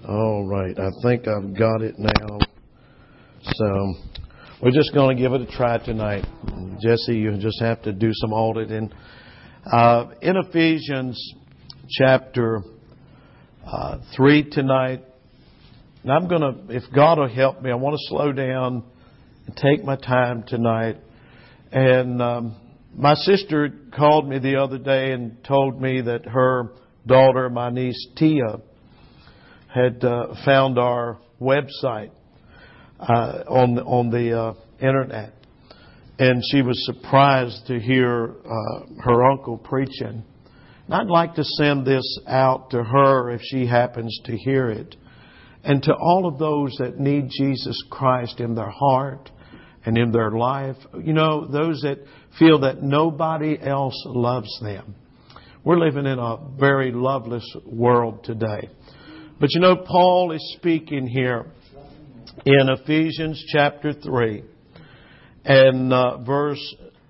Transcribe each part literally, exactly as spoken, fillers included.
All right, I think I've got it now. So we're just going to give it a try tonight. Jesse, you just have to do some auditing. Uh, in Ephesians chapter uh, three tonight, and I'm going to, if God will help me, I want to slow down and take my time tonight. And um, my sister called me the other day and told me that her daughter, my niece Tia, had uh, found our website uh, on on the uh, internet, and she was surprised to hear uh, her uncle preaching. And I'd like to send this out to her if she happens to hear it, and to all of those that need Jesus Christ in their heart and in their life. You know, those that feel that nobody else loves them. We're living in a very loveless world today. But you know, Paul is speaking here in Ephesians chapter three and uh, verse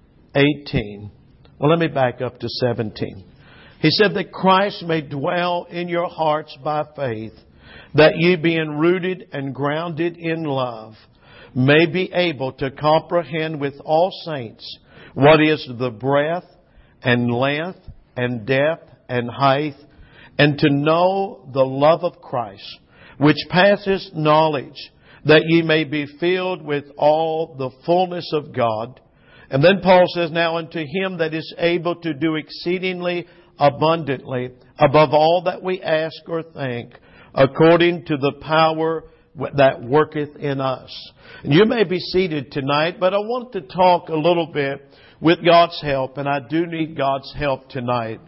eighteen. Well, let me back up to seventeen. He said that Christ may dwell in your hearts by faith, that ye being rooted and grounded in love, may be able to comprehend with all saints what is the breadth and length and depth and height, and to know the love of Christ, which passes knowledge, that ye may be filled with all the fullness of God. And then Paul says, now unto Him that is able to do exceedingly abundantly above all that we ask or think, according to the power that worketh in us. And you may be seated tonight, but I want to talk a little bit with God's help, and I do need God's help tonight.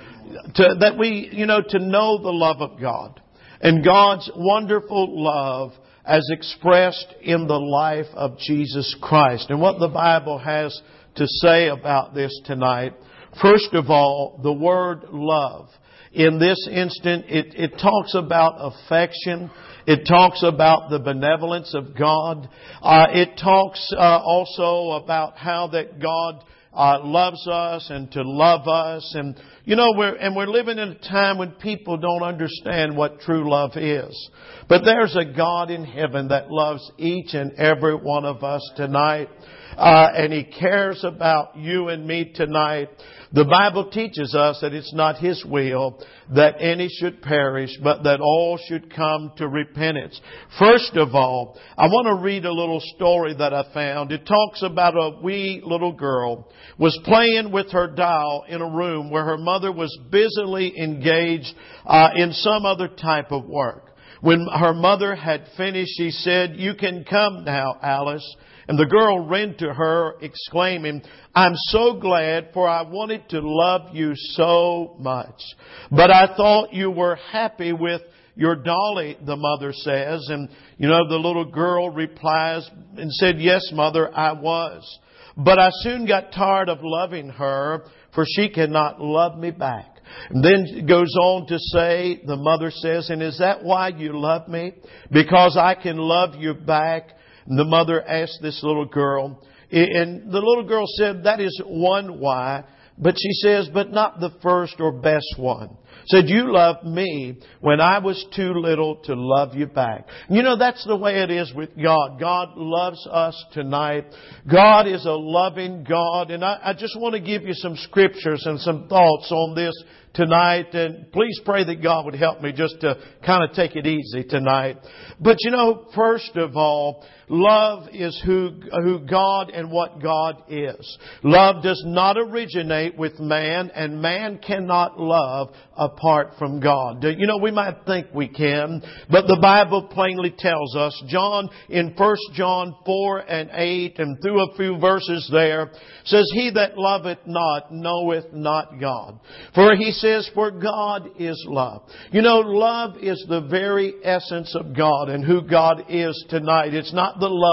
To, that we, you know, to know the love of God and God's wonderful love as expressed in the life of Jesus Christ, and what the Bible has to say about this tonight. First of all, the word love. In this instant, it, it talks about affection. It talks about the benevolence of God. Uh, it talks uh, also about how that God Uh, loves us and to love us. And, you know, we're, and we're living in a time when people don't understand what true love is. But there's a God in heaven that loves each and every one of us tonight. Uh, and He cares about you and me tonight. The Bible teaches us that it's not His will that any should perish, but that all should come to repentance. First of all, I want to read a little story that I found. It talks about a wee little girl was playing with her doll in a room where her mother was busily engaged uh, in some other type of work. When her mother had finished, she said, "You can come now, Alice." And the girl ran to her, exclaiming, "I'm so glad, for I wanted to love you so much. But I thought you were happy with your dolly," the mother says. And, you know, the little girl replies and said, "Yes, mother, I was. But I soon got tired of loving her, for she cannot love me back." And then it goes on to say, the mother says, "And is that why you love me? Because I can love you back?" And the mother asked this little girl, and the little girl said, "That is one why." But she says, "But not the first or best one." Said, "You loved me when I was too little to love you back." You know, that's the way it is with God. God loves us tonight. God is a loving God. And I, I just want to give you some scriptures and some thoughts on this tonight. And please pray that God would help me just to kind of take it easy tonight. But you know, first of all, love is who, who God and what God is. Love does not originate with man, and man cannot love apart from God. You know, we might think we can, but the Bible plainly tells us, John, in First John four and eight, and through a few verses there, says, "He that loveth not knoweth not God. For He says, for God is love." You know, love is the very essence of God and who God is tonight. It's not the love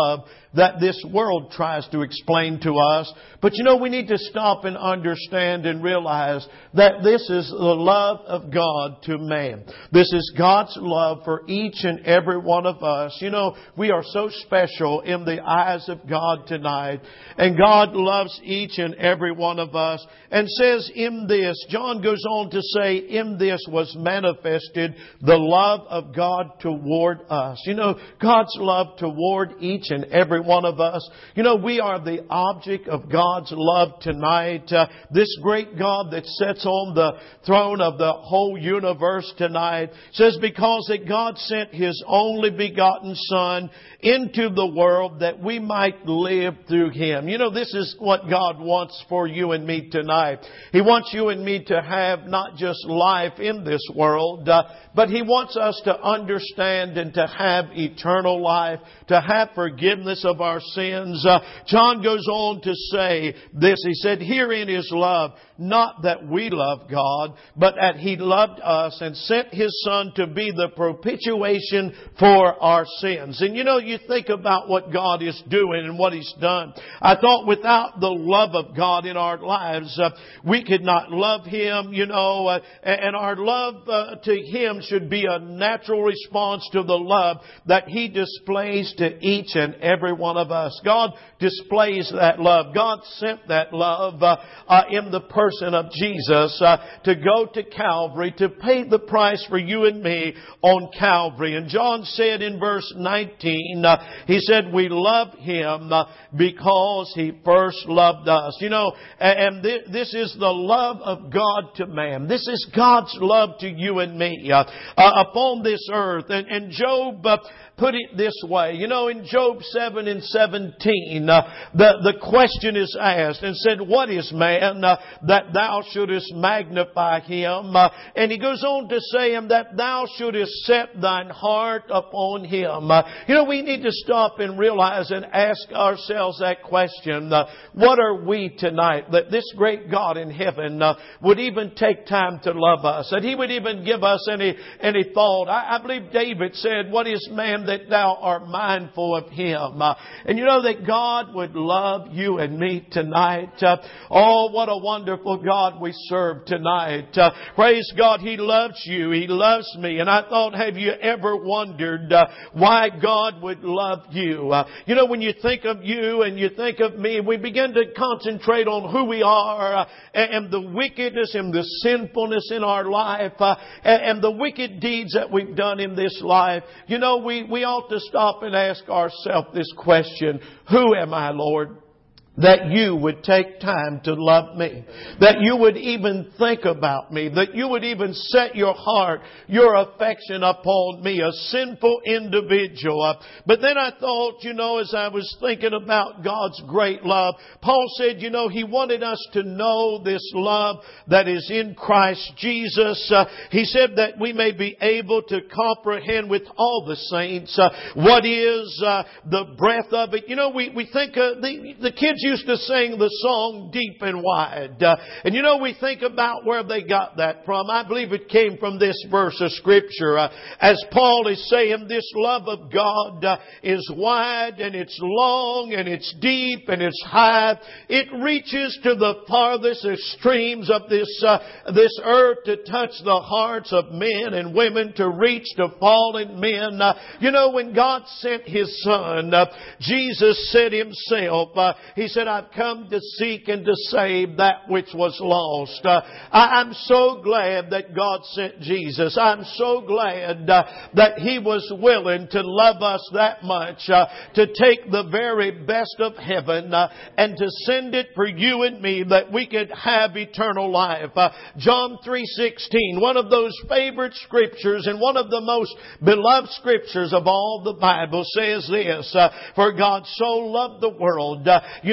that this world tries to explain to us. But you know, we need to stop and understand and realize that this is the love of God to man. This is God's love for each and every one of us. You know, we are so special in the eyes of God tonight. And God loves each and every one of us. And says in this, John goes on to say, in this was manifested the love of God toward us. You know, God's love toward each and every one of us. You know, we are the object of God's love tonight. Uh, this great God that sits on the throne of the whole universe tonight says, because that God sent His only begotten Son into the world that we might live through Him. You know, this is what God wants for you and me tonight. He wants you and me to have not just life in this world, uh, but He wants us to understand and to have eternal life, to have forgiveness of our sins. Uh, John goes on to say this. He said, herein is love, not that we love God, but that He loved us and sent His Son to be the propitiation for our sins. And you know, you think about what God is doing and what He's done. I thought without the love of God in our lives, uh, we could not love Him, you know, uh, and our love uh, to Him should be a natural response to the love that He displays to each and every one of us. God displays that love. God sent that love uh, uh, in the person of Jesus uh, to go to Calvary, to pay the price for you and me on Calvary. And John said in verse nineteen, uh, he said, we love Him uh, because He first loved us. You know, and th- this is the love of God to man. This is God's love to you and me uh, uh, upon this earth. And, and Job uh, put it this way. You know, in Job seven and seventeen, uh, the, the question is asked and said, what is man uh, that thou shouldest magnify him? Uh, and he goes on to say him that thou shouldest set thine heart upon him. Uh, you know, we need to stop and realize and ask ourselves that question. Uh, what are we tonight that this great God in heaven uh, would even take time to love us? That He would even give us any, any thought. I, I believe David said, what is man that thou art mindful of him? Uh, and you know that God would love you and me tonight. Uh, oh, what a wonderful God we serve tonight. Uh, praise God, He loves you. He loves me. And I thought, have you ever wondered uh, why God would love you? Uh, you know, when you think of you and you think of me, we begin to concentrate on who we are uh, and the wickedness and the sinfulness in our life uh, and the wicked deeds that we've done in this life. You know, we, we ought to stop and ask ourselves this question: who am I, Lord, that you would take time to love me, that you would even think about me, that you would even set your heart, your affection upon me, a sinful individual. But then I thought, you know, as I was thinking about God's great love, Paul said, you know, he wanted us to know this love that is in Christ Jesus. Uh, he said that we may be able to comprehend with all the saints uh, what is uh, the breadth of it. You know, we, we think uh, the, the kids used to sing the song Deep and Wide. Uh, and you know, we think about where they got that from. I believe it came from this verse of Scripture. Uh, as Paul is saying, this love of God uh, is wide and it's long and it's deep and it's high. It reaches to the farthest extremes of this, uh, this earth to touch the hearts of men and women, to reach to fallen men. Uh, you know, when God sent His Son, uh, Jesus said Himself, uh, He said, I've come to seek and to save that which was lost. Uh, I, I'm so glad that God sent Jesus. I'm so glad uh, that He was willing to love us that much, uh, to take the very best of heaven uh, and to send it for you and me that we could have eternal life. Uh, John three sixteen, one of those favorite scriptures and one of the most beloved scriptures of all the Bible, says this, uh, for God so loved the world. Uh, you know,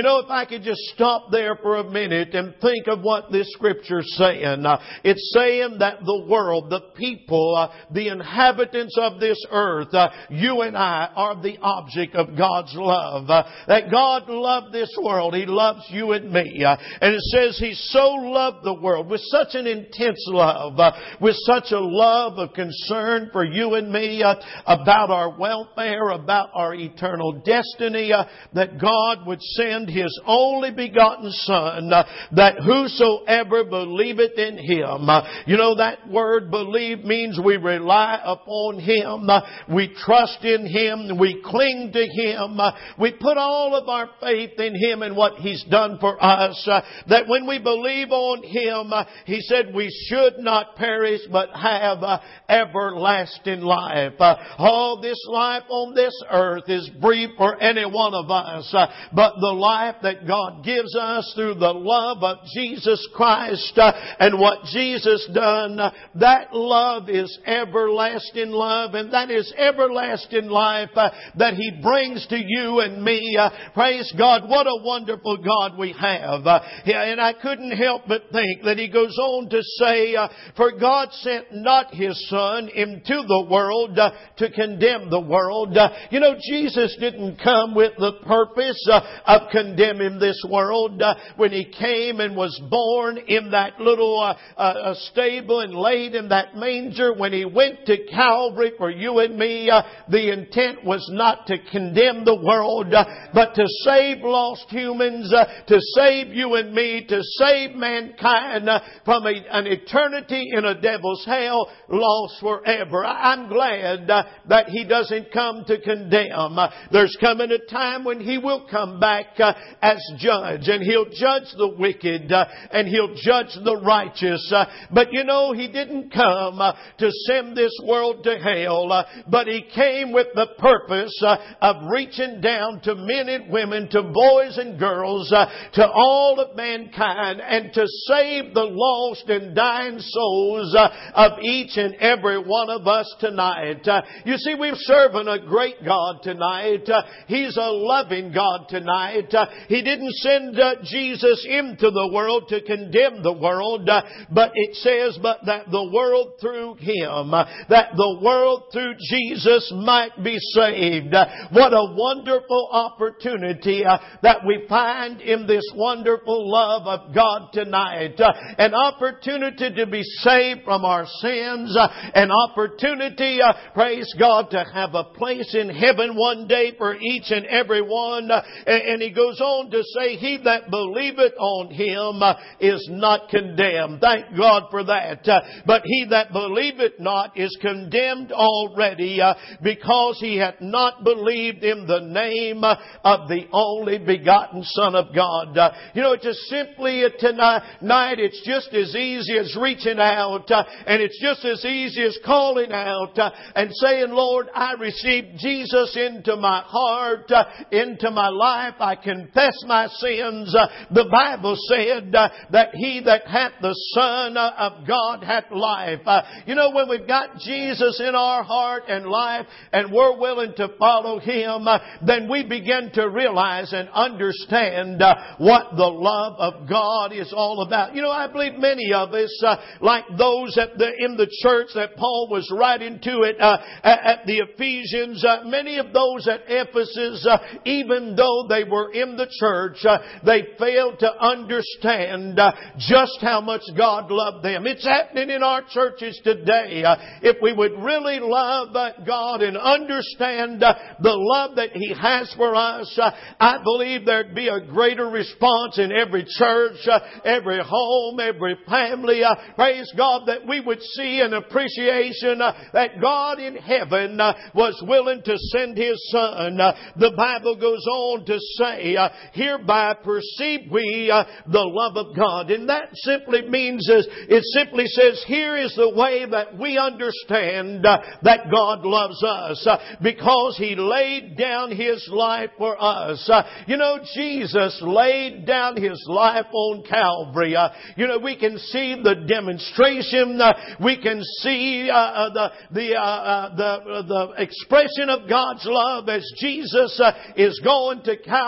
know, if I could just stop there for a minute and think of what this Scripture's saying. Uh, it's saying that the world, the people, uh, the inhabitants of this earth, uh, you and I are the object of God's love. Uh, that God loved this world. He loves you and me. Uh, and it says He so loved the world with such an intense love, uh, with such a love of concern for you and me, uh, about our welfare, about our eternal destiny, uh, that God would send His only begotten Son, uh, that whosoever believeth in Him. Uh, you know, that word believe means we rely upon Him, uh, we trust in Him, we cling to Him, uh, we put all of our faith in Him and what He's done for us, uh, that when we believe on Him, uh, He said we should not perish but have uh, everlasting life. Uh, all this life on this earth is brief for any one of us, uh, but the life that God gives us through the love of Jesus Christ uh, and what Jesus done, uh, that love is everlasting love, and that is everlasting life uh, that He brings to you and me. Uh, praise God, what a wonderful God we have. Uh, and I couldn't help but think that He goes on to say, uh, for God sent not His Son into the world uh, to condemn the world. Uh, you know, Jesus didn't come with the purpose uh, of condemning this world. Uh, when He came and was born in that little uh, uh, stable and laid in that manger, when He went to Calvary for you and me, uh, the intent was not to condemn the world, uh, but to save lost humans, uh, to save you and me, to save mankind uh, from a, an eternity in a devil's hell, lost forever. I'm glad uh, that He doesn't come to condemn. Uh, there's coming a time when He will come back uh, as judge, and He'll judge the wicked, uh, and He'll judge the righteous. Uh, but you know, He didn't come uh, to send this world to hell, uh, but He came with the purpose uh, of reaching down to men and women, to boys and girls, uh, to all of mankind, and to save the lost and dying souls uh, of each and every one of us tonight. Uh, you see, we're serving a great God tonight. Uh, He's a loving God tonight. Uh, he didn't send uh, Jesus into the world to condemn the world, uh, but it says, but that the world through Him, uh, that the world through Jesus might be saved. Uh, what a wonderful opportunity uh, that we find in this wonderful love of God tonight. Uh, an opportunity to be saved from our sins, uh, an opportunity, uh, praise God, to have a place in heaven one day for each and every one. Uh, and, and He goes on to say, he that believeth on Him uh, is not condemned. Thank God for that. Uh, but he that believeth not is condemned already, uh, because he hath not believed in the name uh, of the only begotten Son of God. Uh, you know, it's just simply uh, tonight, it's just as easy as reaching out, uh, and it's just as easy as calling out uh, and saying, Lord, I receive Jesus into my heart, uh, into my life. I confess my sins. Uh, the Bible said uh, that he that hath the Son uh, of God hath life. Uh, you know, when we've got Jesus in our heart and life, and we're willing to follow Him, uh, then we begin to realize and understand uh, what the love of God is all about. You know, I believe many of us, uh, like those at the, in the church that Paul was writing to it uh, at, at the Ephesians, uh, many of those at Ephesus, uh, even though they were in the church, uh, they failed to understand uh, just how much God loved them. It's happening in our churches today. Uh, if we would really love uh, God and understand uh, the love that He has for us, uh, I believe there'd be a greater response in every church, uh, every home, every family. Uh, praise God, that we would see an appreciation uh, that God in heaven uh, was willing to send His Son. Uh, the Bible goes on to say, uh, hereby perceive we uh, the love of God. And that simply means, uh, it simply says, here is the way that we understand uh, that God loves us, uh, because He laid down His life for us. Uh, you know, Jesus laid down His life on Calvary. Uh, you know, we can see the demonstration. Uh, we can see uh, the the, uh, uh, the the expression of God's love as Jesus uh, is going to Calvary and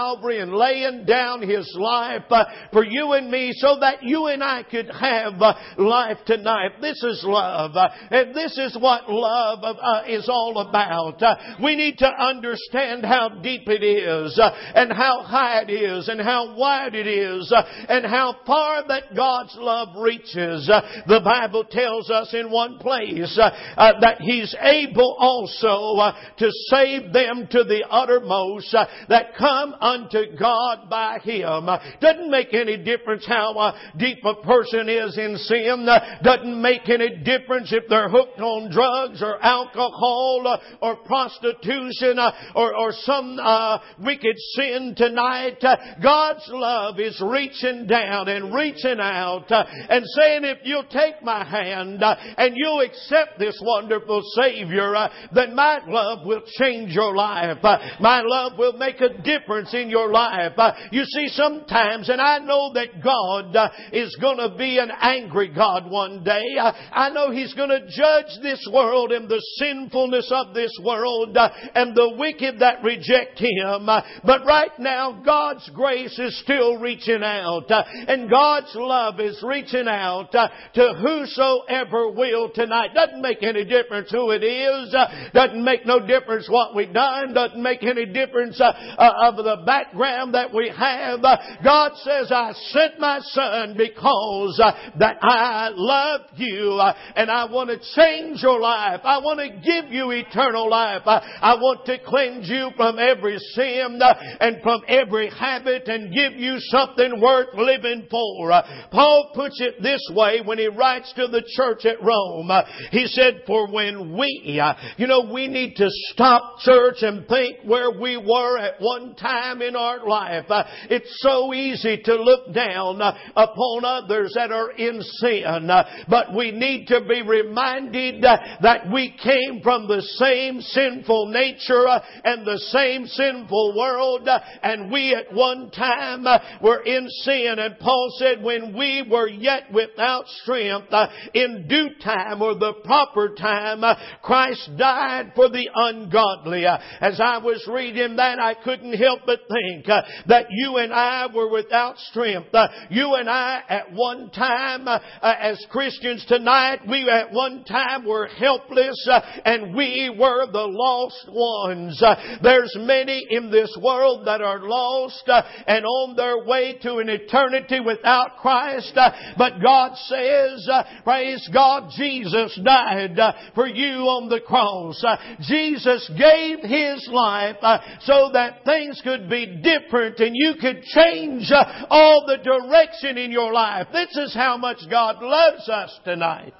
and laying down His life uh, for you and me so that you and I could have uh, life tonight. This is love. Uh, and this is what love uh, is all about. Uh, we need to understand how deep it is uh, and how high it is and how wide it is uh, and how far that God's love reaches. Uh, the Bible tells us in one place uh, uh, that He's able also uh, to save them to the uttermost uh, that come unto God by Him. Uh, doesn't make any difference how uh, deep a person is in sin. Uh, doesn't make any difference if they're hooked on drugs or alcohol uh, or prostitution uh, or, or some uh, wicked sin tonight. Uh, God's love is reaching down and reaching out uh, and saying, if you'll take my hand uh, and you'll accept this wonderful Savior, uh, then my love will change your life. Uh, my love will make a difference in your life. Uh, you see, sometimes, and I know that God uh, is going to be an angry God one day. Uh, I know He's going to judge this world and the sinfulness of this world uh, and the wicked that reject Him. Uh, but right now, God's grace is still reaching out. Uh, and God's love is reaching out uh, to whosoever will tonight. Doesn't make any difference who it is. Uh, doesn't make no difference what we've done. Doesn't make any difference uh, uh, of the background that we have. Uh, God says, I sent my Son because uh, that I love you uh, and I want to change your life. I want to give you eternal life. Uh, I want to cleanse you from every sin uh, and from every habit and give you something worth living for. Uh, Paul puts it this way when he writes to the church at Rome. Uh, he said, for when we, uh, you know, we need to stop church and think where we were at one time in our life. Uh, it's so easy to look down uh, upon others that are in sin. Uh, but we need to be reminded uh, that we came from the same sinful nature uh, and the same sinful world. Uh, and we at one time uh, were in sin. And Paul said, when we were yet without strength, uh, in due time or the proper time, uh, Christ died for the ungodly. Uh, as I was reading that, I couldn't help but think uh, that you and I were without strength. Uh, you and I at one time, uh, uh, as Christians tonight, we at one time were helpless uh, and we were the lost ones. Uh, there's many in this world that are lost uh, and on their way to an eternity without Christ. Uh, but God says, uh, praise God, Jesus died uh, for you on the cross. Uh, Jesus gave His life uh, so that things could be different and you could change uh, all the direction in your life. This is how much God loves us tonight.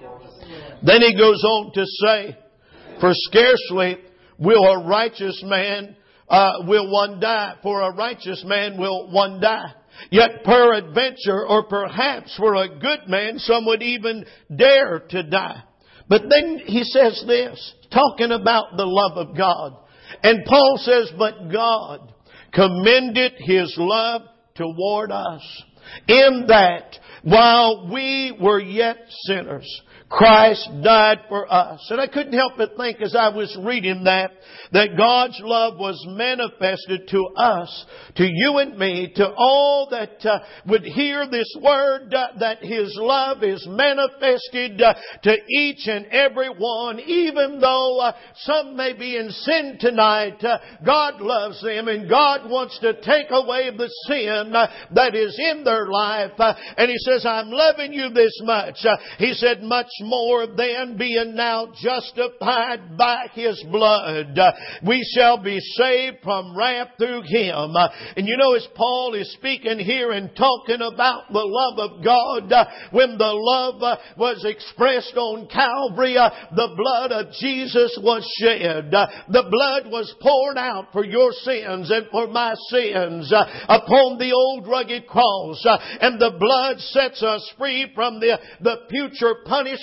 Then he goes on to say, for scarcely will a righteous man uh, will one die, for a righteous man will one die. Yet peradventure, or perhaps for a good man, some would even dare to die. But then he says this, talking about the love of God. And Paul says, but God commended His love toward us, in that while we were yet sinners, Christ died for us. And I couldn't help but think as I was reading that, that God's love was manifested to us, to you and me, to all that uh, would hear this word, uh, that His love is manifested uh, to each and every one. Even though uh, some may be in sin tonight, uh, God loves them and God wants to take away the sin uh, that is in their life. Uh, and He says, I'm loving you this much. Uh, he said, much more than being now justified by His blood, uh, we shall be saved from wrath through Him. Uh, and you know, as Paul is speaking here and talking about the love of God, uh, when the love uh, was expressed on Calvary, uh, the blood of Jesus was shed. Uh, the blood was poured out for your sins and for my sins uh, upon the old rugged cross. Uh, and the blood sets us free from the, the future punishment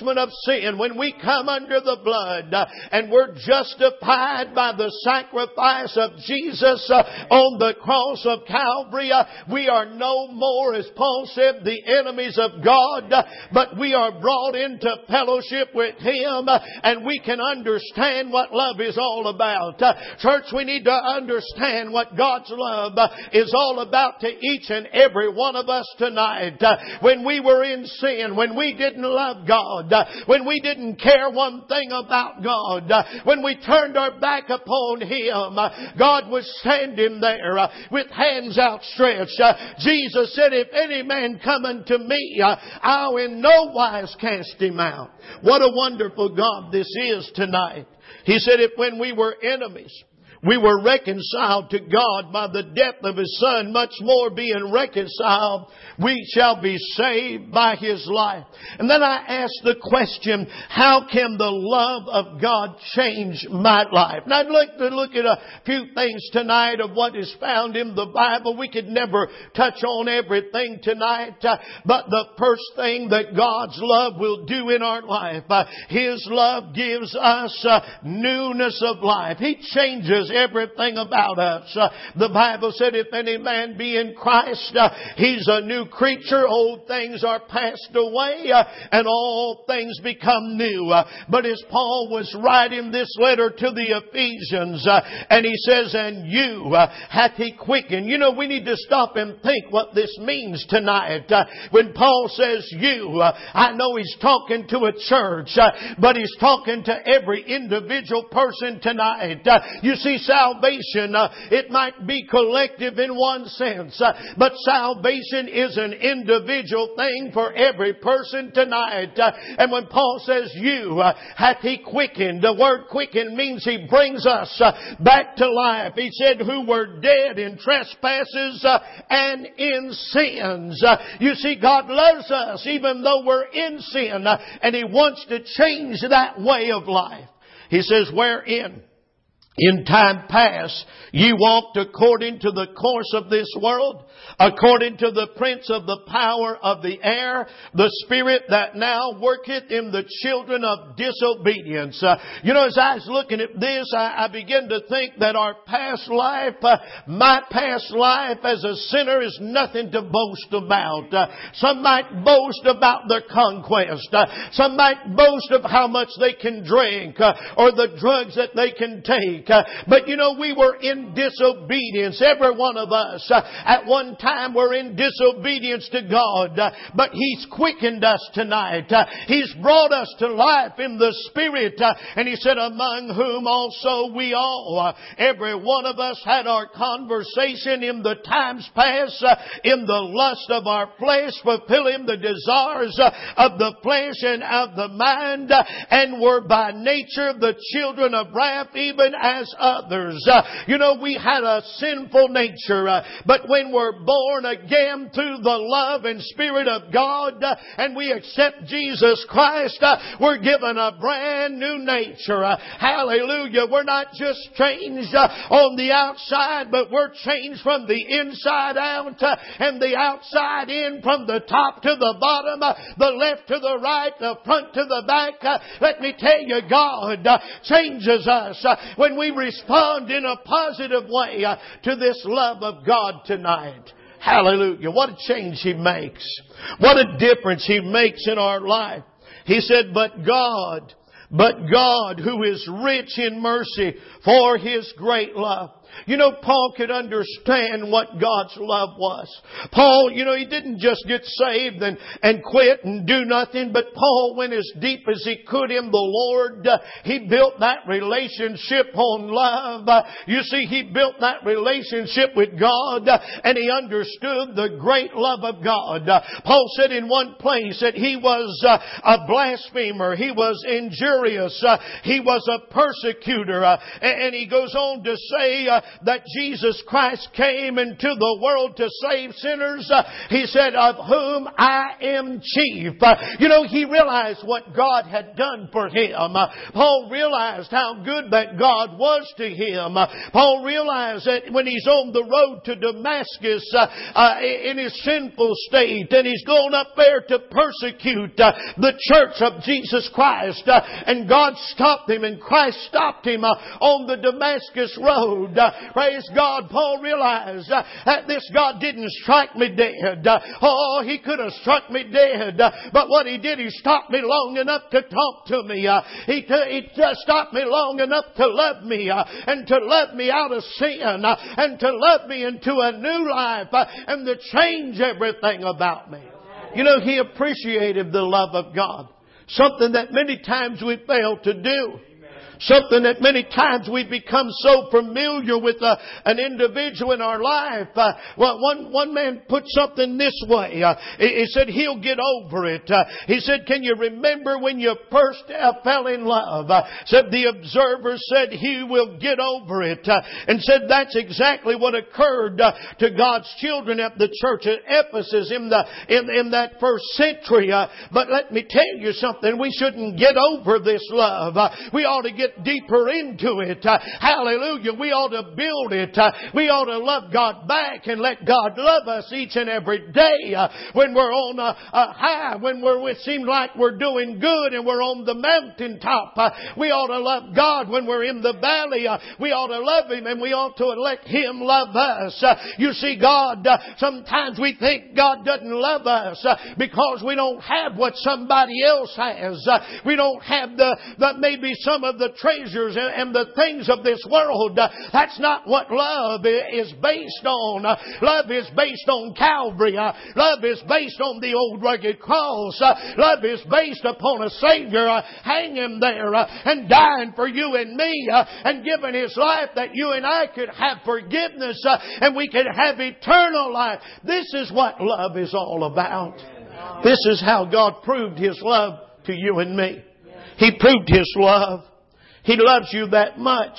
punishment of sin, when we come under the blood uh, and we're justified by the sacrifice of Jesus uh, on the cross of Calvary, uh, we are no more, as Paul said, the enemies of God, uh, but we are brought into fellowship with Him, uh, and we can understand what love is all about. Uh, church, we need to understand what God's love uh, is all about to each and every one of us tonight. Uh, when we were in sin, when we didn't love God, uh, when we didn't care one thing about God, uh, when we turned our back upon Him, uh, God was standing there uh, with hands outstretched. Uh, Jesus said, if any man come unto me, uh, I'll in no wise cast him out. What a wonderful God this is tonight. He said, if when we were enemies, we were reconciled to God by the death of His Son, much more being reconciled, we shall be saved by His life. And then I asked the question, how can the love of God change my life? And I'd like to look at a few things tonight of what is found in the Bible. We could never touch on everything tonight, uh, but the first thing that God's love will do in our life, uh, His love gives us uh, newness of life. He changes everything about us. Uh, the Bible said, if any man be in Christ, uh, he's a new creature. Old things are passed away, uh, and all things become new. Uh, but as Paul was writing this letter to the Ephesians, uh, and he says, and you uh, hath He quickened. You know, we need to stop and think what this means tonight. Uh, when Paul says you, uh, I know he's talking to a church, uh, but he's talking to every individual person tonight. Uh, you see, salvation, uh, it might be collective in one sense, uh, but salvation is an individual thing for every person tonight. Uh, and when Paul says you uh, hath He quickened, the word quicken means He brings us uh, back to life. He said, who were dead in trespasses uh, and in sins. Uh, you see, God loves us even though we're in sin, uh, and He wants to change that way of life. He says, wherein in time past, ye walked according to the course of this world, according to the prince of the power of the air, the spirit that now worketh in the children of disobedience. Uh, you know, as I was looking at this, I, I began to think that our past life, uh, my past life as a sinner is nothing to boast about. Uh, some might boast about their conquest. Uh, some might boast of how much they can drink, uh, or the drugs that they can take. Uh, but you know, we were in disobedience. Every one of us uh, at one time were in disobedience to God. Uh, but He's quickened us tonight. Uh, he's brought us to life in the Spirit. Uh, and He said, among whom also we all, uh, every one of us had our conversation in the times past, uh, in the lust of our flesh, fulfilling the desires uh, of the flesh and of the mind, uh, and were by nature the children of wrath, even as others. Uh, you know, we had a sinful nature, uh, but when we're born again through the love and Spirit of God, uh, and we accept Jesus Christ, uh, we're given a brand new nature. Uh, hallelujah. We're not just changed uh, on the outside, but we're changed from the inside out, uh, and the outside in, from the top to the bottom, uh, the left to the right, the front to the back. Uh, let me tell you, God uh, changes us uh, when we respond in a positive way uh, to this love of God tonight. Hallelujah. What a change He makes. What a difference He makes in our life. He said, but God, but God who is rich in mercy for His great love. You know, Paul could understand what God's love was. Paul, you know, he didn't just get saved and, and quit and do nothing, but Paul went as deep as he could in the Lord. Uh, he built that relationship on love. Uh, you see, he built that relationship with God, uh, and he understood the great love of God. Uh, Paul said in one place that he was uh, a blasphemer. He was injurious. Uh, he was a persecutor. Uh, and, and he goes on to say, uh, uh, that Jesus Christ came into the world to save sinners. Uh, he said, of whom I am chief. Uh, you know, he realized what God had done for him. Uh, Paul realized how good that God was to him. Uh, Paul realized that when he's on the road to Damascus uh, uh, in his sinful state, and he's going up there to persecute uh, the church of Jesus Christ, uh, and God stopped him, and Christ stopped him uh, on the Damascus road. Uh, praise God. Paul realized uh, that this God didn't strike me dead. Uh, oh, He could have struck me dead. Uh, but what He did, He stopped me long enough to talk to me. Uh, he, t- he t- stopped me long enough to love me uh, and to love me out of sin uh, and to love me into a new life uh, and to change everything about me. You know, He appreciated the love of God. Something that many times we fail to do. Something that many times we become so familiar with uh, an individual in our life. Uh, well, one, one man put something this way. Uh, he, he said, he'll get over it. Uh, he said, can you remember when you first uh, fell in love? Uh, said the observer said, he will get over it. Uh, and said that's exactly what occurred uh, to God's children at the church at Ephesus in, the, in, in that first century. Uh, but let me tell you something. We shouldn't get over this love. Uh, we ought to get deeper into it. Uh, hallelujah. We ought to build it. Uh, we ought to love God back and let God love us each and every day. Uh, when we're on a, a high, when we're, it seems like we're doing good and we're on the mountaintop, uh, we ought to love God. When we're in the valley, uh, we ought to love Him, and we ought to let Him love us. Uh, you see, God, uh, sometimes we think God doesn't love us uh, because we don't have what somebody else has. Uh, we don't have the, the maybe some of the treasures and the things of this world. Uh, that's not what love is based on. Uh, love is based on Calvary. Uh, love is based on the old rugged cross. Uh, love is based upon a Savior uh, hanging there uh, and dying for you and me uh, and giving His life that you and I could have forgiveness uh, and we could have eternal life. This is what love is all about. This is how God proved His love to you and me. He proved His love. He loves you that much.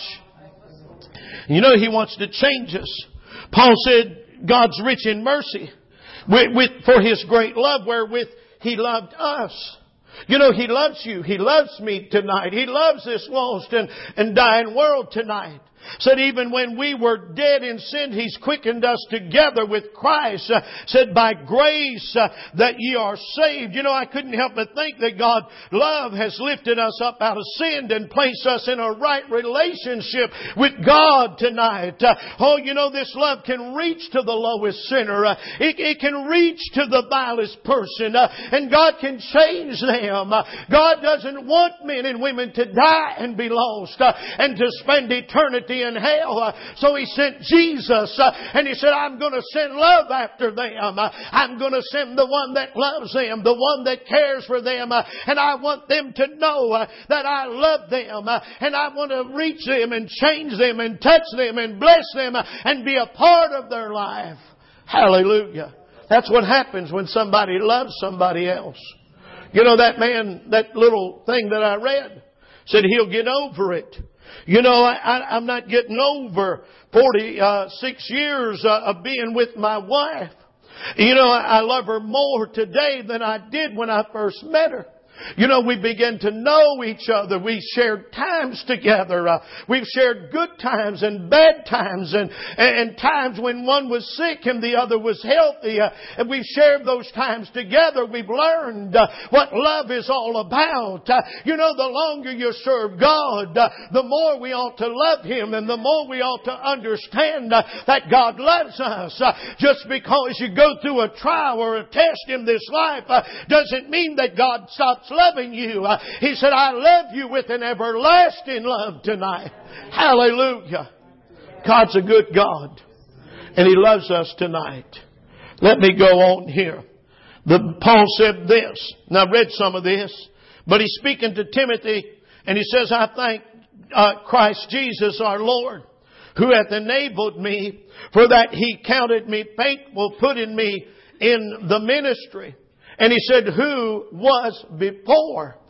You know, He wants to change us. Paul said, God's rich in mercy with, with, for His great love wherewith He loved us. You know, He loves you. He loves me tonight. He loves this lost and, and dying world tonight. Said even when we were dead in sin, He's quickened us together with Christ. Uh, said by grace uh, that ye are saved. You know, I couldn't help but think that God's love has lifted us up out of sin and placed us in a right relationship with God tonight. Uh, oh, you know, this love can reach to the lowest sinner. Uh, it, it can reach to the vilest person. Uh, and God can change them. Uh, God doesn't want men and women to die and be lost uh, and to spend eternity in hell. Uh, so He sent Jesus uh, and He said, I'm going to send love after them. Uh, I'm going to send the one that loves them, the one that cares for them. Uh, and I want them to know uh, that I love them. Uh, and I want to reach them and change them and touch them and bless them uh, and be a part of their life. Hallelujah. That's what happens when somebody loves somebody else. You know, that man, that little thing that I read said he'll get over it. You know, I, I, I'm not getting over forty-six years uh, of being with my wife. You know, I, I love her more today than I did when I first met her. You know, we began to know each other. We shared times together. Uh, we've shared good times and bad times and, and times when one was sick and the other was healthy. Uh, and we've shared those times together. We've learned uh, what love is all about. Uh, you know, the longer you serve God, uh, the more we ought to love Him and the more we ought to understand uh, that God loves us. Uh, just because you go through a trial or a test in this life uh, doesn't mean that God stops loving you. Uh, he said, I love you with an everlasting love tonight. Hallelujah. God's a good God. And He loves us tonight. Let me go on here. The, Paul said this. And I read some of this. But he's speaking to Timothy. And he says, I thank uh, Christ Jesus our Lord, who hath enabled me, for that He counted me faithful, putting me in the ministry. And he said, who was before.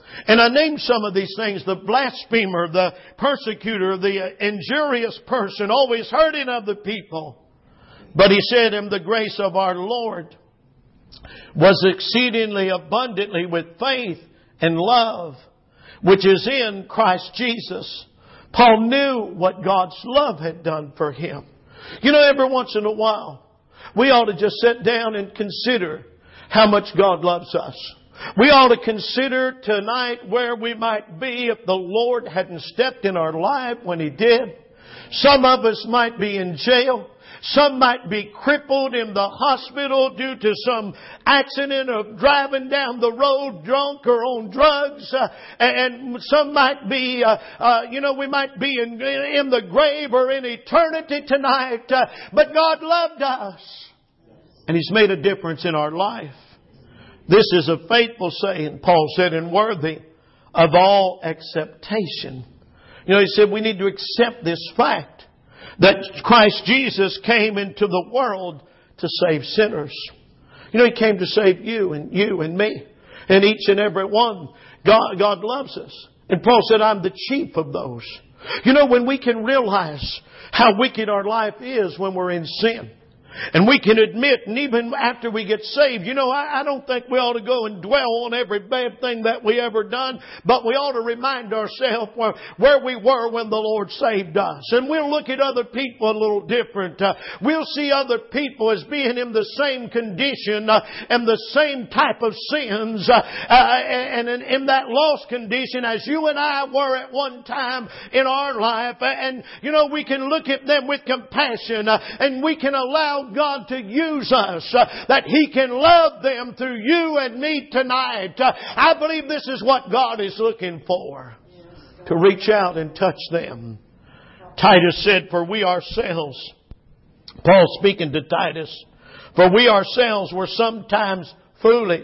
And I named some of these things: the blasphemer, the persecutor, the injurious person, always hurting other people. But He said, and the grace of our Lord was exceedingly abundantly with faith and love, which is in Christ Jesus. Paul knew what God's love had done for him. You know, every once in a while, we ought to just sit down and consider how much God loves us. We ought to consider tonight where we might be if the Lord hadn't stepped in our life when He did. Some of us might be in jail. Some might be crippled in the hospital due to some accident of driving down the road drunk or on drugs. Uh, and some might be, uh, uh, you know, we might be in, in the grave or in eternity tonight. Uh, but God loved us. And He's made a difference in our life. This is a faithful saying, Paul said, and worthy of all acceptation. You know, he said we need to accept this fact that Christ Jesus came into the world to save sinners. You know, He came to save you and you and me and each and every one. God, God loves us. And Paul said, I'm the chief of those. You know, when we can realize how wicked our life is when we're in sin, and we can admit, and even after we get saved, you know, I, I don't think we ought to go and dwell on every bad thing that we ever done, but we ought to remind ourselves where, where we were when the Lord saved us. And we'll look at other people a little different. Uh, we'll see other people as being in the same condition uh, and the same type of sins uh, uh, and in, in that lost condition as you and I were at one time in our life. And, you know, we can look at them with compassion uh, and we can allow God to use us, uh, that He can love them through you and me tonight. Uh, I believe this is what God is looking for, to reach out and touch them. Titus said, for we ourselves, Paul speaking to Titus, for we ourselves were sometimes foolish,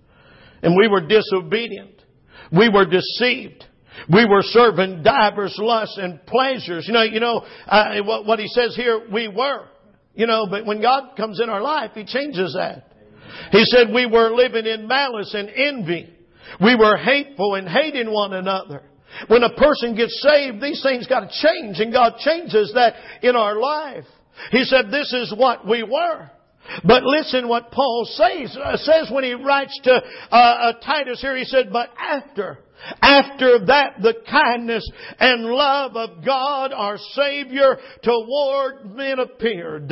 and we were disobedient. We were deceived. We were serving divers lusts and pleasures. You know, you know uh, what, what he says here, we were. You know, but when God comes in our life, He changes that. He said we were living in malice and envy. We were hateful and hating one another. When a person gets saved, these things got to change, and God changes that in our life. He said this is what we were. But listen what Paul says, uh, says when he writes to uh, uh, Titus here. He said, but after... After that, the kindness and love of God, our Savior, toward men appeared.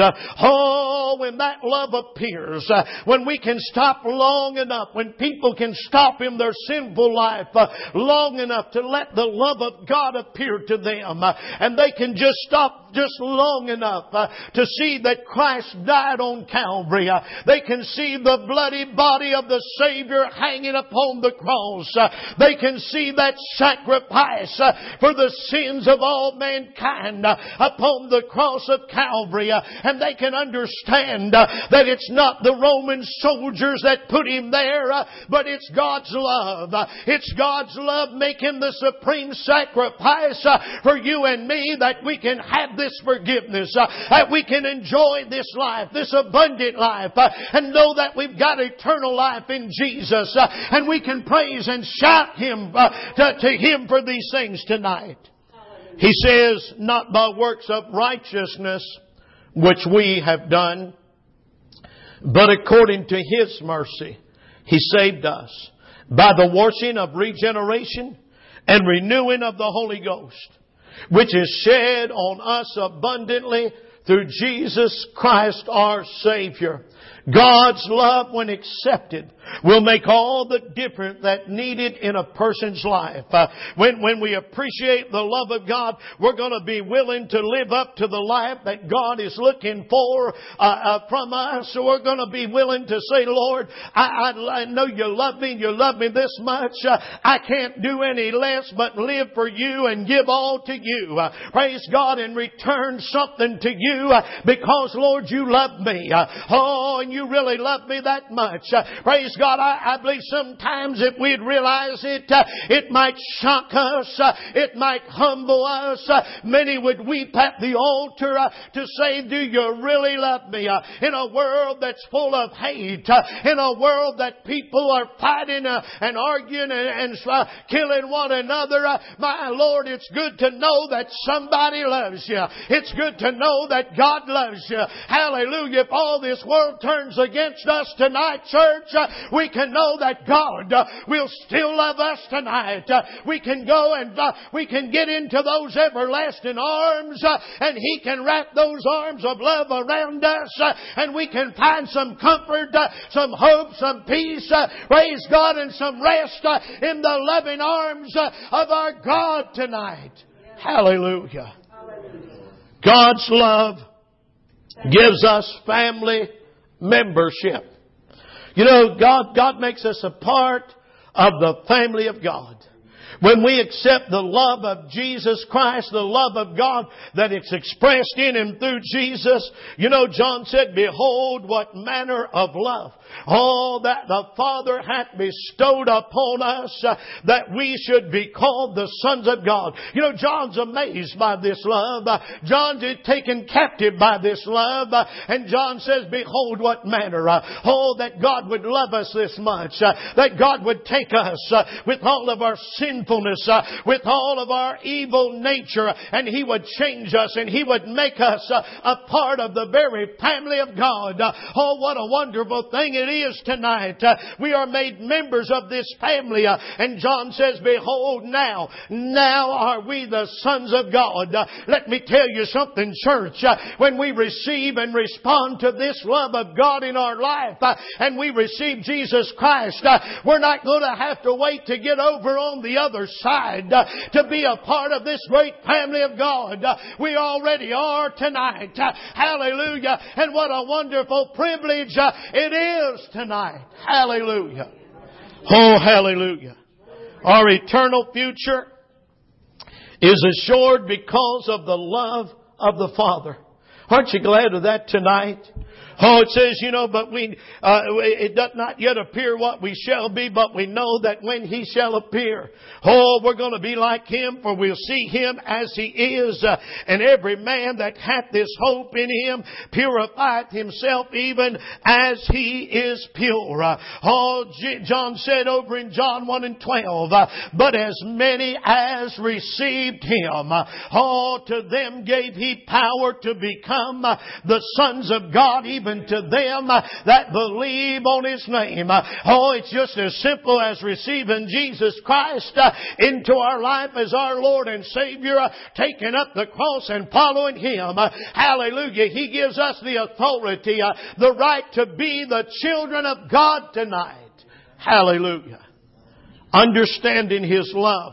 Oh, when that love appears, when we can stop long enough, when people can stop in their sinful life long enough to let the love of God appear to them, and they can just stop just long enough uh, to see that Christ died on Calvary. Uh, they can see the bloody body of the Savior hanging upon the cross. Uh, they can see that sacrifice uh, for the sins of all mankind uh, upon the cross of Calvary. Uh, and they can understand uh, that it's not the Roman soldiers that put Him there, uh, but it's God's love. Uh, it's God's love making the supreme sacrifice uh, for you and me, that we can have this forgiveness, uh, that we can enjoy this life, this abundant life, uh, and know that we've got eternal life in Jesus, uh, and we can praise and shout Him uh, to, to Him for these things tonight. He says, not by works of righteousness which we have done, but according to His mercy He saved us by the washing of regeneration and renewing of the Holy Ghost, which is shed on us abundantly through Jesus Christ our Savior. God's love, when accepted, will make all the difference that needed in a person's life. Uh, when, when we appreciate the love of God, we're going to be willing to live up to the life that God is looking for uh, uh, from us. So we're going to be willing to say, Lord, I, I, I know You love me. You love me this much. Uh, I can't do any less but live for You and give all to You. Uh, praise God, and return something to You uh, because, Lord, You love me. Uh, oh, and you really love me that much. Uh, praise God. I, I believe sometimes if we'd realize it, uh, it might shock us. Uh, it might humble us. Uh, many would weep at the altar uh, to say, do you really love me? Uh, in a world that's full of hate, uh, in a world that people are fighting uh, and arguing and, and uh, killing one another, uh, my Lord, it's good to know that somebody loves you. It's good to know that God loves you. Hallelujah. If all this world turns against us tonight, church, uh, we can know that God uh, will still love us tonight. Uh, we can go and uh, we can get into those everlasting arms uh, and He can wrap those arms of love around us uh, and we can find some comfort, uh, some hope, some peace, uh, praise God, and some rest uh, in the loving arms uh, of our God tonight. Hallelujah. God's love gives us family membership. You know, God, God makes us a part of the family of God. When we accept the love of Jesus Christ, the love of God that is expressed in and through Jesus, you know, John said, behold what manner of love. Oh, that the Father hath bestowed upon us uh, that we should be called the sons of God. You know, John's amazed by this love. Uh, John's taken captive by this love. Uh, and John says, behold what manner. Uh, oh, that God would love us this much. Uh, that God would take us uh, with all of our sinfulness, uh, with all of our evil nature, and He would change us and He would make us uh, a part of the very family of God. Uh, oh, what a wonderful thing it is tonight. Uh, we are made members of this family. Uh, and John says, behold now, now are we the sons of God. Uh, let me tell you something, church. Uh, when we receive and respond to this love of God in our life, uh, and we receive Jesus Christ, uh, we're not going to have to wait to get over on the other side uh, to be a part of this great family of God. Uh, we already are tonight. Uh, hallelujah. And what a wonderful privilege uh, it is tonight. Hallelujah. Oh, hallelujah. Our eternal future is assured because of the love of the Father. Aren't you glad of that tonight? Oh, it says, you know, but we, uh, it doth not yet appear what we shall be, but we know that when He shall appear, oh, we're going to be like Him, for we'll see Him as He is. Uh, and every man that hath this hope in Him purifieth himself even as He is pure. Uh, oh, J- John said over in John one and twelve, uh, but as many as received Him, uh, oh, to them gave He power to become uh, the sons of God, even to them uh, that believe on His name. Uh, oh, it's just as simple as receiving Jesus Christ uh, into our life as our Lord and Savior, uh, taking up the cross and following Him. Uh, hallelujah. He gives us the authority, uh, the right to be the children of God tonight. Hallelujah. Understanding His love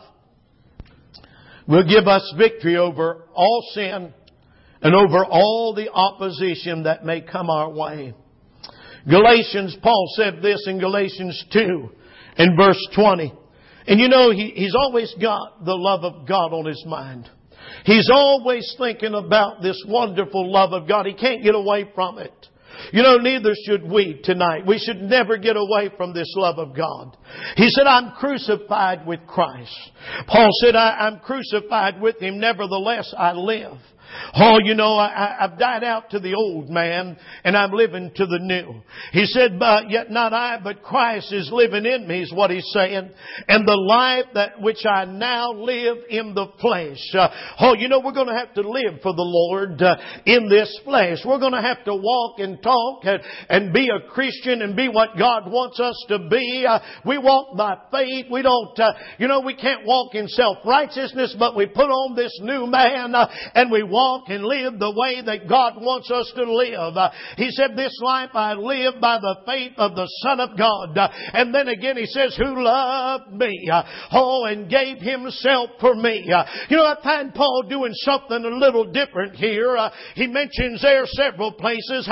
will give us victory over all sin and over all the opposition that may come our way. Galatians, Paul said this in Galatians two in verse twenty. And you know, he, he's always got the love of God on his mind. He's always thinking about this wonderful love of God. He can't get away from it. You know, neither should we tonight. We should never get away from this love of God. He said, I'm crucified with Christ. Paul said, I, I'm crucified with Him. Nevertheless, I live. Oh, you know, I, I've died out to the old man and I'm living to the new. He said, but yet not I, but Christ is living in me, is what he's saying. And the life that which I now live in the flesh. Uh, oh, you know, we're going to have to live for the Lord uh, in this flesh. We're going to have to walk and talk and, and be a Christian and be what God wants us to be. Uh, we walk by faith. We don't, uh, you know, we can't walk in self-righteousness, but we put on this new man uh, and we walk and live the way that God wants us to live. Uh, he said, this life I live by the faith of the Son of God. Uh, and then again he says, who loved me, uh, oh, and gave Himself for me. Uh, you know, I find Paul doing something a little different here. Uh, he mentions there several places how that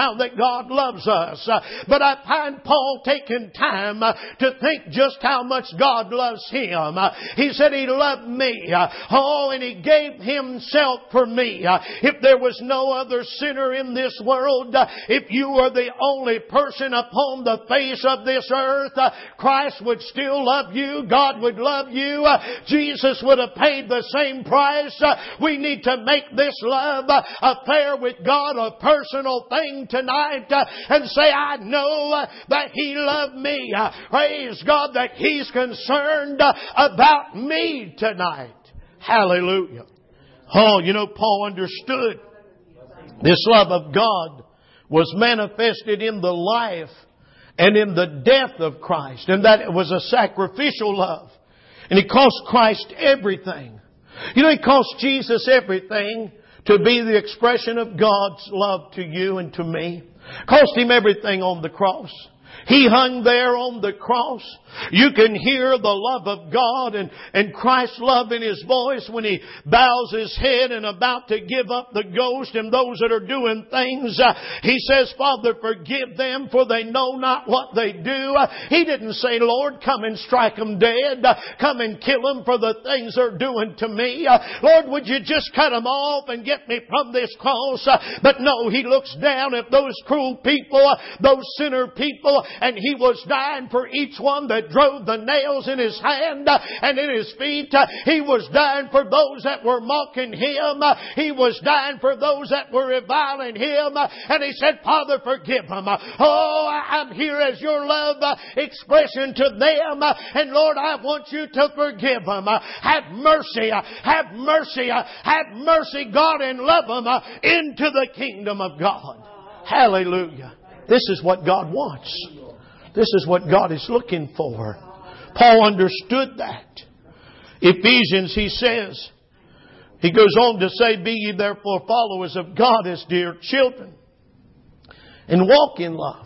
God loves us. Uh, but I find Paul taking time uh, to think just how much God loves him. Uh, he said He loved me. Uh, oh, and He gave Himself for me. Uh, if there was no other sinner in this world, uh, if you were the only person upon the face of this earth, uh, Christ would still love you. God would love you. Uh, Jesus would have paid the same price. Uh, we need to make this love uh, affair with God a personal thing tonight uh, and say, I know uh, that He loved me. Uh, praise God that He's concerned uh, about me tonight. Hallelujah. Oh, you know, Paul understood this love of God was manifested in the life and in the death of Christ, and that it was a sacrificial love. And it cost Christ everything. You know, it cost Jesus everything to be the expression of God's love to you and to me. It cost Him everything on the cross. He hung there on the cross. You can hear the love of God and, and Christ's love in His voice when He bows His head and about to give up the ghost and those that are doing things. Uh, he says, Father, forgive them, for they know not what they do. Uh, he didn't say, Lord, come and strike them dead. Uh, come and kill them for the things they're doing to me. Uh, Lord, would you just cut them off and get me from this cross? Uh, but no, He looks down at those cruel people, uh, those sinner people, and He was dying for each one that drove the nails in His hand uh, and in His feet. Uh, he was dying for those that were mocking Him. Uh, he was dying for those that were reviling Him. Uh, and He said, Father, forgive them. Uh, oh, I'm here as your love uh, expression to them. Uh, and Lord, I want you to forgive them. Uh, have mercy. Uh, have mercy. Uh, have mercy, God, and love them uh, into the kingdom of God. Hallelujah. This is what God wants. This is what God is looking for. Paul understood that. Ephesians, he says, he goes on to say, be ye therefore followers of God as dear children, and walk in love,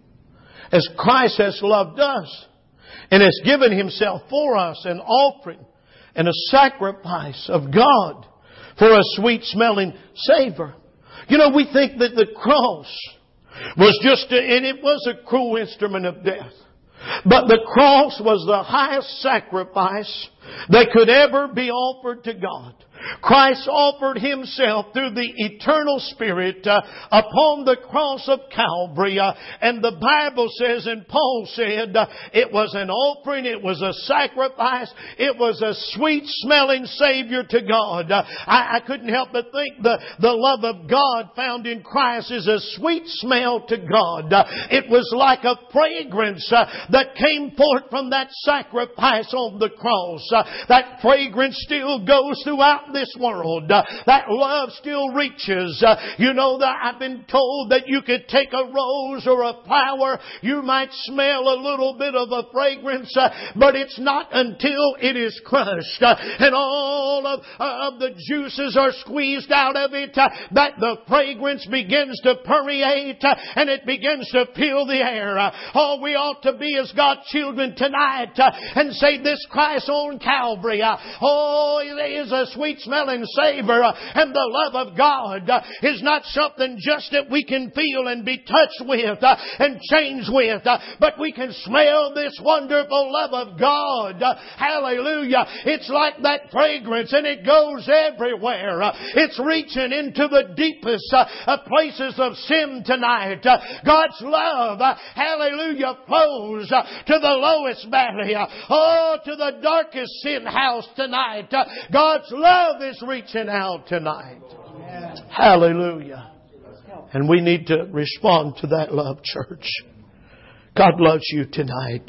as Christ has loved us, and has given Himself for us an offering and a sacrifice of God for a sweet smelling savor. You know, we think that the cross was just, a, and it was a cruel instrument of death. But the cross was the highest sacrifice that could ever be offered to God. Christ offered Himself through the eternal Spirit uh, upon the cross of Calvary. Uh, and the Bible says, and Paul said, uh, it was an offering, it was a sacrifice, it was a sweet-smelling Savior to God. Uh, I, I couldn't help but think the, the love of God found in Christ is a sweet smell to God. Uh, it was like a fragrance uh, that came forth from that sacrifice on the cross. Uh, that fragrance still goes throughout this world. Uh, that love still reaches. Uh, you know that I've been told that you could take a rose or a flower, you might smell a little bit of a fragrance, uh, but it's not until it is crushed uh, and all of, uh, of the juices are squeezed out of it uh, that the fragrance begins to permeate uh, and it begins to fill the air. Uh, oh, we ought to be as God's children tonight uh, and say, this Christ on Calvary, uh, oh, it is a sweet smelling savor, uh, and the love of God uh, is not something just that we can feel and be touched with uh, and changed with, uh, but we can smell this wonderful love of God. Uh, hallelujah. It's like that fragrance, and it goes everywhere. Uh, it's reaching into the deepest uh, uh, places of sin tonight. Uh, God's love, uh, hallelujah, flows uh, to the lowest valley, uh, oh, to the darkest sin house tonight. Uh, God's love is reaching out tonight. Yeah. Hallelujah. And we need to respond to that love, church. God loves you tonight.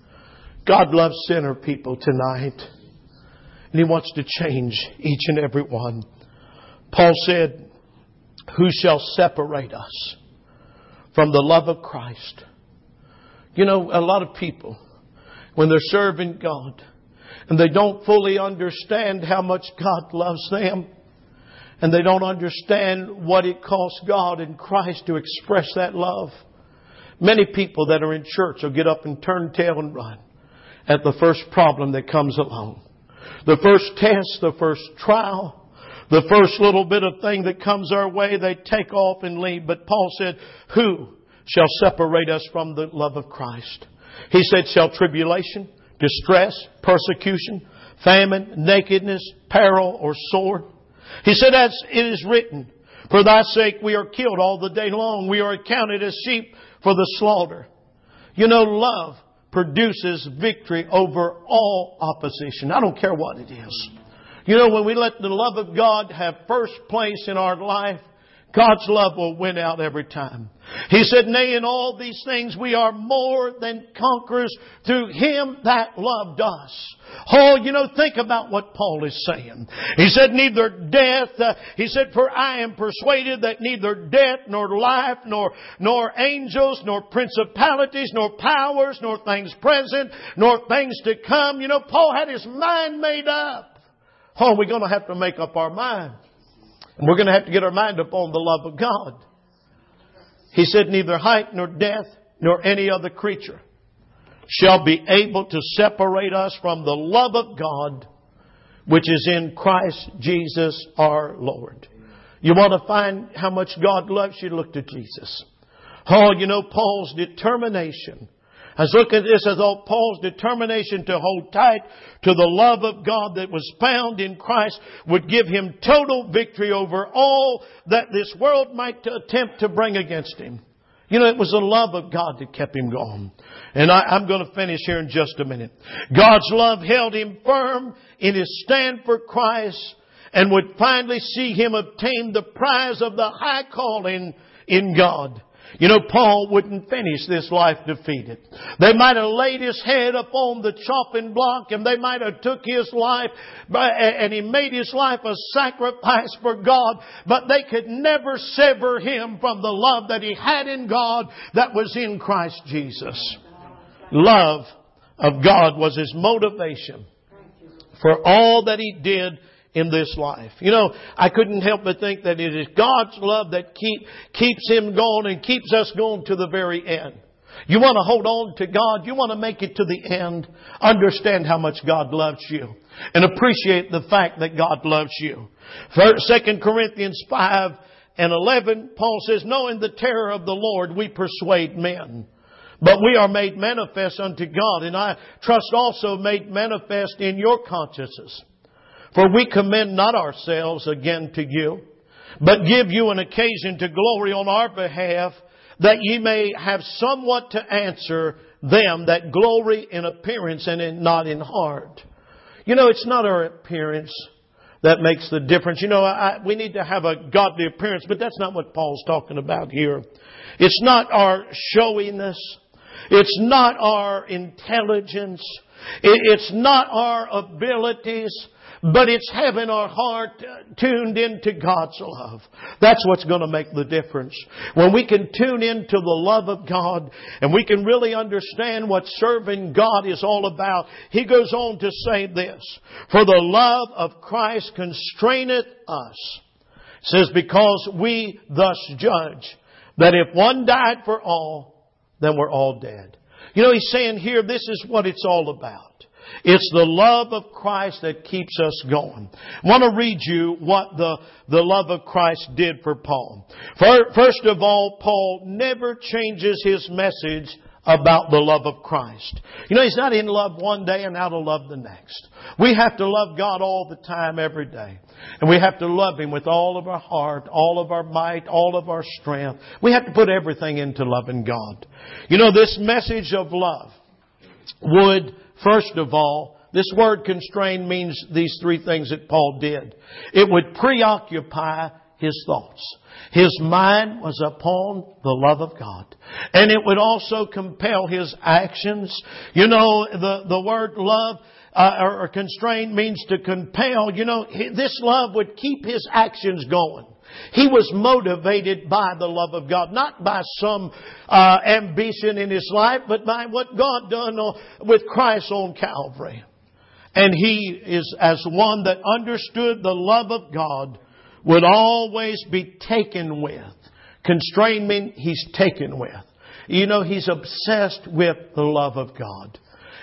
God loves sinner people tonight. And He wants to change each and every one. Paul said, who shall separate us from the love of Christ? You know, a lot of people, when they're serving God, and they don't fully understand how much God loves them, and they don't understand what it costs God and Christ to express that love. Many people that are in church will get up and turn tail and run at the first problem that comes along. The first test, the first trial, the first little bit of thing that comes our way, they take off and leave. But Paul said, who shall separate us from the love of Christ? He said, shall tribulation, distress, persecution, famine, nakedness, peril, or sword? He said, as it is written, for thy sake we are killed all the day long. We are accounted as sheep for the slaughter. You know, love produces victory over all opposition. I don't care what it is. You know, when we let the love of God have first place in our life, God's love will win out every time. He said, nay, in all these things we are more than conquerors through Him that loved us. Oh, you know, think about what Paul is saying. He said, neither death, uh, he said, for I am persuaded that neither death, nor life, nor, nor angels, nor principalities, nor powers, nor things present, nor things to come. You know, Paul had his mind made up. Oh, we're going to have to make up our mind. And we're going to have to get our mind upon the love of God. He said, neither height nor depth nor any other creature shall be able to separate us from the love of God, which is in Christ Jesus our Lord. You want to find how much God loves you? Look to Jesus. Oh, you know, Paul's determination. I was looking at this as all Paul's determination to hold tight to the love of God that was found in Christ would give him total victory over all that this world might attempt to bring against him. You know, it was the love of God that kept him going. And I, I'm going to finish here in just a minute. God's love held him firm in his stand for Christ and would finally see him obtain the prize of the high calling in God. You know, Paul wouldn't finish this life defeated. They might have laid his head upon the chopping block and they might have took his life and he made his life a sacrifice for God. But they could never sever him from the love that he had in God that was in Christ Jesus. Love of God was his motivation for all that he did in this life. You know, I couldn't help but think that it is God's love that keep, keeps him going and keeps us going to the very end. You want to hold on to God. You want to make it to the end. Understand how much God loves you and appreciate the fact that God loves you. Second Corinthians five and eleven, Paul says, knowing the terror of the Lord, we persuade men. But we are made manifest unto God, and I trust also made manifest in your consciences. For we commend not ourselves again to you, but give you an occasion to glory on our behalf, that ye may have somewhat to answer them that glory in appearance and in, not in heart. You know, it's not our appearance that makes the difference. You know, I, we need to have a godly appearance, but that's not what Paul's talking about here. It's not our showiness. It's not our intelligence. It's not our abilities. But it's having our heart tuned into God's love. That's what's going to make the difference. When we can tune into the love of God and we can really understand what serving God is all about. He goes on to say this, for the love of Christ constraineth us. It says, because we thus judge that if one died for all, then we're all dead. You know, he's saying here, this is what it's all about. It's the love of Christ that keeps us going. I want to read you what the, the love of Christ did for Paul. First of all, Paul never changes his message about the love of Christ. You know, he's not in love one day and out of love the next. We have to love God all the time, every day. And we have to love Him with all of our heart, all of our might, all of our strength. We have to put everything into loving God. You know, this message of love would, first of all, this word constrain means these three things that Paul did. It would preoccupy his thoughts. His mind was upon the love of God. And it would also compel his actions. You know, the, the word love uh, or, or constrain means to compel. You know, this love would keep his actions going. He was motivated by the love of God, not by some uh, ambition in his life, but by what God done with Christ on Calvary. And he is as one that understood the love of God would always be taken with. Constrain means he's taken with. You know, he's obsessed with the love of God.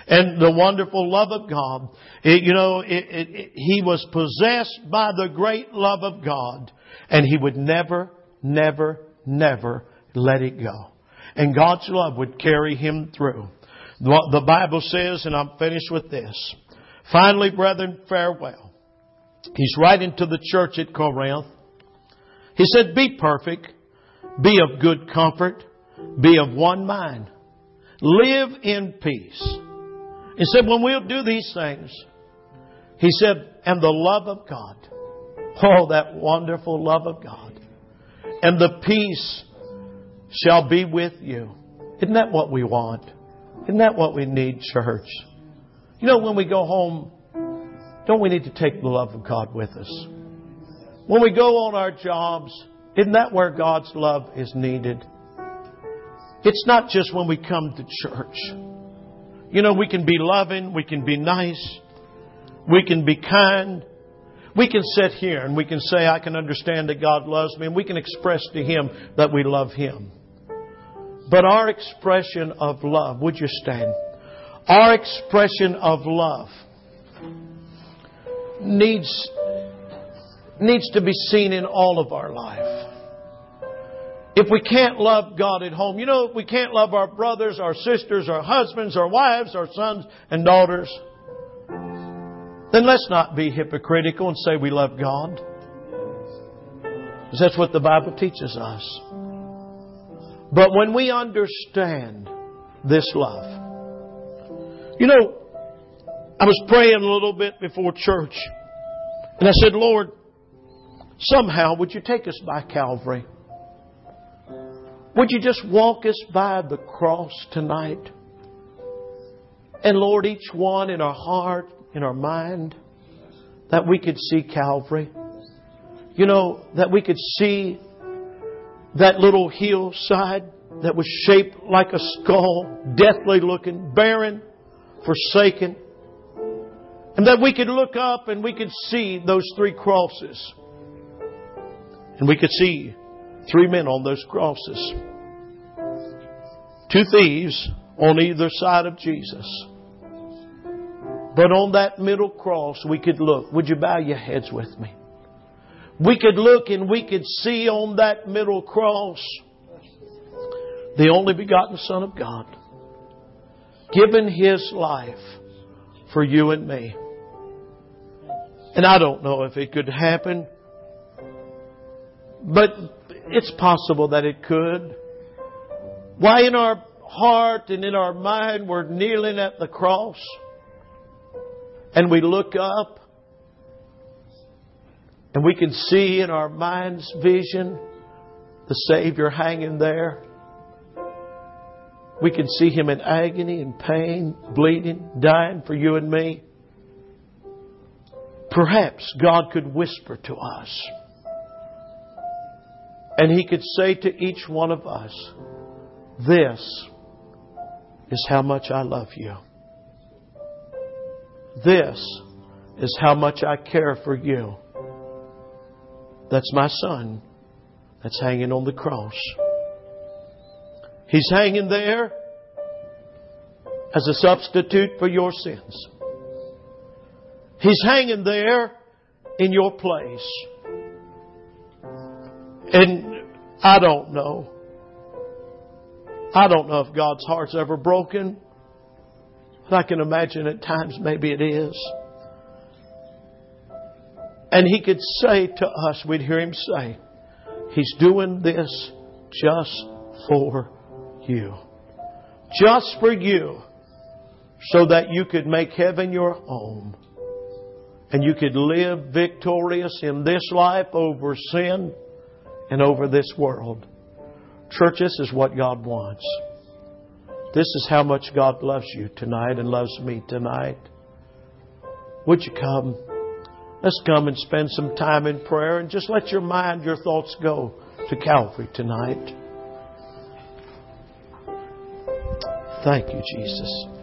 And the wonderful love of God. It, you know, it, it, it, He was possessed by the great love of God. And He would never, never, never let it go. And God's love would carry Him through. The Bible says, and I'm finished with this. Finally, brethren, farewell. He's writing to the church at Corinth. He said, be perfect, be of good comfort, be of one mind, live in peace. He said, when we'll do these things, He said, and the love of God, oh, that wonderful love of God, and the peace shall be with you. Isn't that what we want? Isn't that what we need, church? You know, when we go home, don't we need to take the love of God with us? When we go on our jobs, isn't that where God's love is needed? It's not just when we come to church. You know, we can be loving, we can be nice, we can be kind. We can sit here and we can say, I can understand that God loves me, and we can express to Him that we love Him. But our expression of love, would you stand? Our expression of love needs, needs to be seen in all of our life. If we can't love God at home, you know, if we can't love our brothers, our sisters, our husbands, our wives, our sons and daughters, then let's not be hypocritical and say we love God. Because that's what the Bible teaches us. But when we understand this love, you know, I was praying a little bit before church, and I said, Lord, somehow would you take us by Calvary? Would you just walk us by the cross tonight? And Lord, each one in our heart, in our mind, that we could see Calvary. You know, that we could see that little hillside that was shaped like a skull, deathly looking, barren, forsaken. And that we could look up and we could see those three crosses. And we could see three men on those crosses. Two thieves on either side of Jesus. But on that middle cross we could look. Would you bow your heads with me? We could look and we could see on that middle cross the only begotten Son of God, given His life for you and me. And I don't know if it could happen, but it's possible that it could. Why, in our heart and in our mind we're kneeling at the cross and we look up and we can see in our mind's vision the Savior hanging there. We can see Him in agony and pain, bleeding, dying for you and me. Perhaps God could whisper to us. And He could say to each one of us, this is how much I love you. This is how much I care for you. That's my Son that's hanging on the cross. He's hanging there as a substitute for your sins. He's hanging there in your place. And I don't know. I don't know if God's heart's ever broken. But I can imagine at times maybe it is. And He could say to us, we'd hear Him say, He's doing this just for you. Just for you. So that you could make heaven your home. And you could live victorious in this life over sin and over this world. Church, this is what God wants. This is how much God loves you tonight and loves me tonight. Would you come? Let's come and spend some time in prayer and just let your mind, your thoughts go to Calvary tonight. Thank you, Jesus.